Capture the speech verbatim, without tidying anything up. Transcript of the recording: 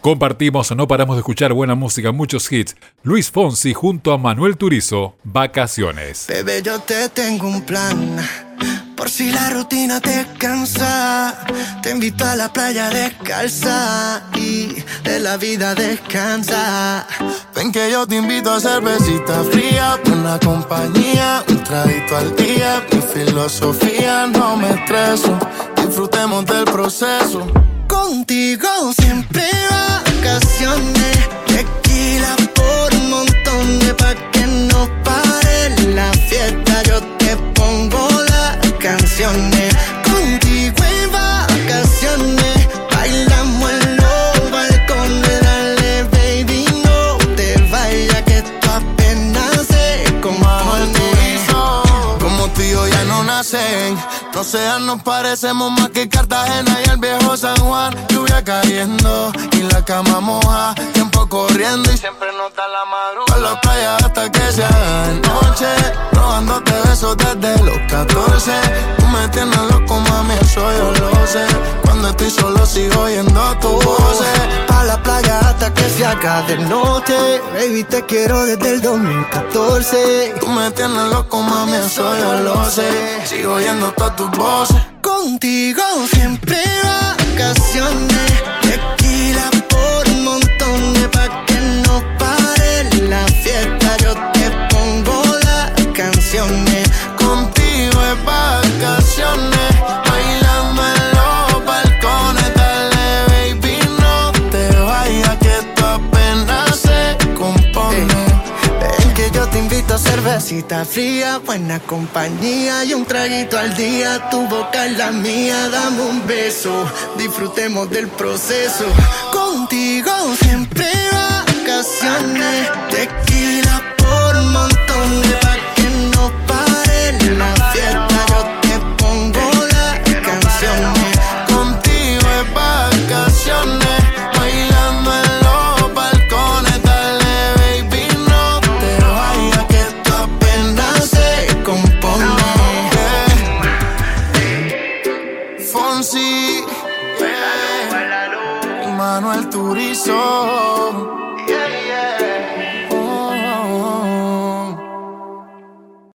Compartimos, no paramos de escuchar buena música, muchos hits. Luis Fonsi junto a Manuel Turizo, Vacaciones. Bebé, yo te tengo un plan, por si la rutina te cansa. Te invito a la playa descalza y de la vida descansa. Ven que yo te invito a cervecita fría, buena compañía, un traguito al día. Mi filosofía, no me estreso, disfrutemos del proceso. Contigo siempre vacaciones, tequila por un montón de pa' que no pare la fiesta. Yo te pongo las canciones, contigo en vacaciones, bailamos en los balcones. Dale baby, no te vayas que esto apenas se compone. Como tú y yo ya no nacen, no sean, nos parecemos más que Cartagena y el viejo San Juan. Lluvia cayendo y la cama moja, tiempo corriendo y siempre nos da la madrugada. Por la playa hasta que se haga de noche, robándote besos desde los catorce. Tú me tienes loco, mami, eso yo lo sé. Cuando estoy solo sigo oyendo tu voz. Pa' la playa hasta que se haga de noche, baby, te quiero desde el dos mil catorce. Tú me tienes loco, mami, eso yo lo sé. Sigo oyendo todas tus voces. Contigo siempre vacaciones, tequila por un montón de pa' que no pare la fiesta. Yo te pongo las canciones, contigo es vacaciones, bailando en los balcones. Dale baby, no te vayas que esto apenas se compone. Ven que yo te invito a cervecita fría, buena compañía y un traguito al día. Tu boca es la mía, dame un beso, disfrutemos del proceso. Contigo siempre vacaciones, tequila por un montón de pa' que no pare la fiesta. Yo te pongo las canciones, contigo es vacaciones, bailando en los balcones. Dale baby, no te vayas que esto apenas se compone. Yeah. Fonsi, yeah. Y Manuel Turizo.